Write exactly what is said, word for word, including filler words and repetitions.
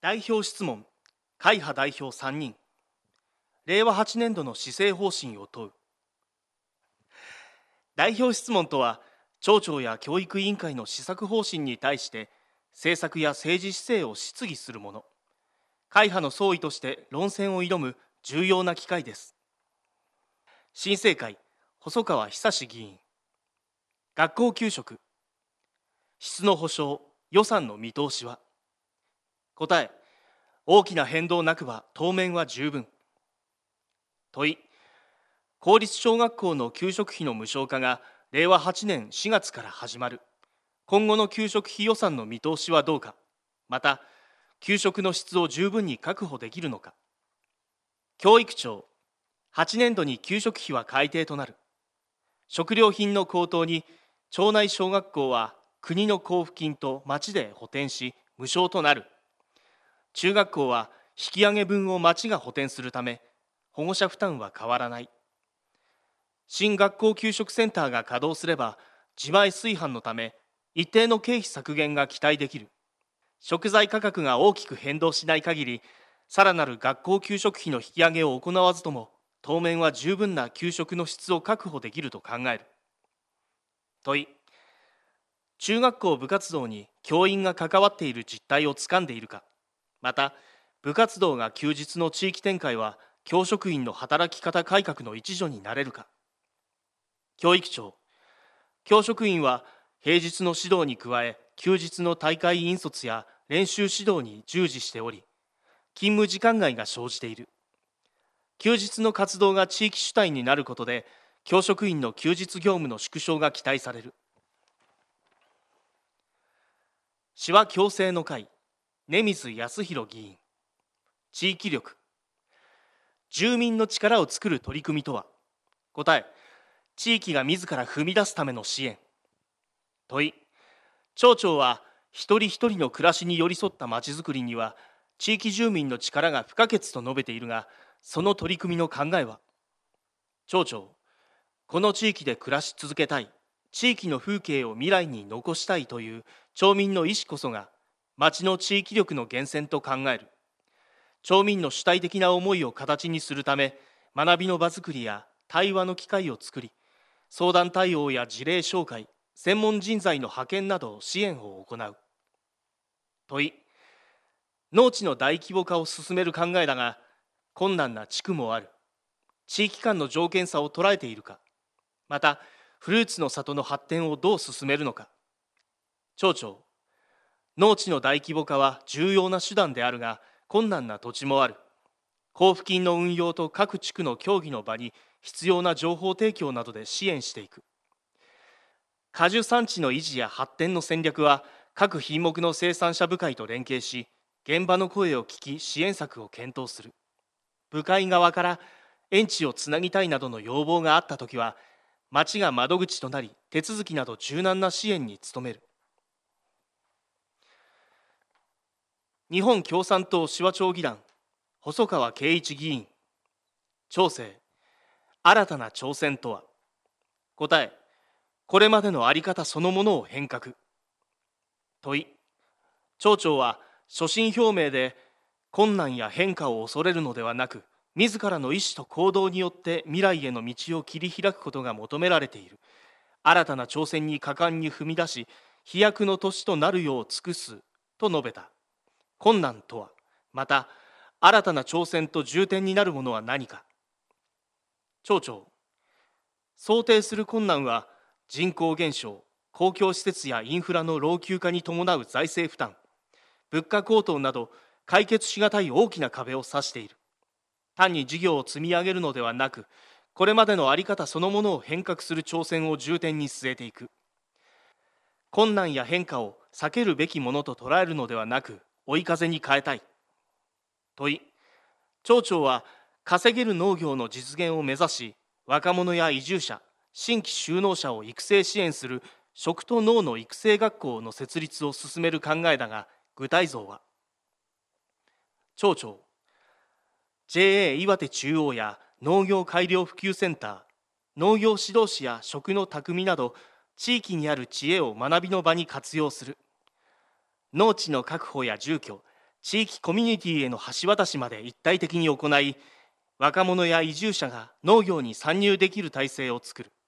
代表質問、会派代表さんにん、れいわはちねんどの施政方針を問う。代表質問とは、町長や教育委員会の施策方針に対して、政策や政治姿勢を質疑するもの。会派の総意として論戦を挑む重要な機会です。新政会、細川久志議員。学校給食。質の保障、予算の見通しは。答え、大きな変動なくば当面は十分。問い、公立小学校の給食費の無償化がれいわはちねんしがつから始まる。今後の給食費予算の見通しはどうか。また、給食の質を十分に確保できるのか。教育庁、はちねんどに給食費は改定となる。食料品の高騰に、町内小学校は国の交付金と町で補填し、無償となる。中学校は引き上げ分を町が補填するため、保護者負担は変わらない。新学校給食センターが稼働すれば、自前炊飯のため、一定の経費削減が期待できる。食材価格が大きく変動しない限り、さらなる学校給食費の引き上げを行わずとも、当面は十分な給食の質を確保できると考える。問い、中学校部活動に教員が関わっている実態をつかんでいるか。また、部活動が休日の地域展開は、教職員の働き方改革の一助になれるか。教育庁、教職員は平日の指導に加え、休日の大会引率や練習指導に従事しており、勤務時間外が生じている。休日の活動が地域主体になることで、教職員の休日業務の縮小が期待される。手話共生の会、根水康弘議員。地域力。住民の力を作る取り組みとは。答え、地域が自ら踏み出すための支援。問い、町長は一人一人の暮らしに寄り添ったまちづくりには地域住民の力が不可欠と述べているが、その取り組みの考えは。町長、この地域で暮らし続けたい、地域の風景を未来に残したいという町民の意思こそが町の地域力の源泉と考える。町民の主体的な思いを形にするため、学びの場づくりや対話の機会を作り、相談対応や事例紹介、専門人材の派遣など支援を行う。問い、農地の大規模化を進める考えだが、困難な地区もある。地域間の条件差を捉えているか。また、フルーツの里の発展をどう進めるのか。町長、農地の大規模化は重要な手段であるが、困難な土地もある。交付金の運用と各地区の協議の場に必要な情報提供などで支援していく。果樹産地の維持や発展の戦略は、各品目の生産者部会と連携し、現場の声を聞き支援策を検討する。部会側から園地をつなぎたいなどの要望があったときは、町が窓口となり、手続きなど柔軟な支援に努める。日本共産党紫波町議団、細川圭一議員。町政、新たな挑戦とは。答え、これまでの在り方そのものを変革。問い、町長は所信表明で、困難や変化を恐れるのではなく、自らの意思と行動によって未来への道を切り開くことが求められている。新たな挑戦に果敢に踏み出し、飛躍の年となるよう尽くすと述べた。困難とは、また新たな挑戦と重点になるものは何か。町長、想定する困難は人口減少、公共施設やインフラの老朽化に伴う財政負担、物価高騰など解決しがたい大きな壁を指している。単に事業を積み上げるのではなく、これまでの在り方そのものを変革する挑戦を重点に据えていく。困難や変化を避けるべきものと捉えるのではなく、追い風に変えたい。問い、町長は稼げる農業の実現を目指し、若者や移住者、新規就農者を育成支援する食と農の育成学校の設立を進める考えだが、具体像は。町長、ジェーエー 岩手中央や農業改良普及センター、農業指導士や食の匠など、地域にある知恵を学びの場に活用する。農地の確保や住居、 地域コミュニティへの橋渡しまで一体的に行い、若者や移住者が農業に参入できる体制を作る。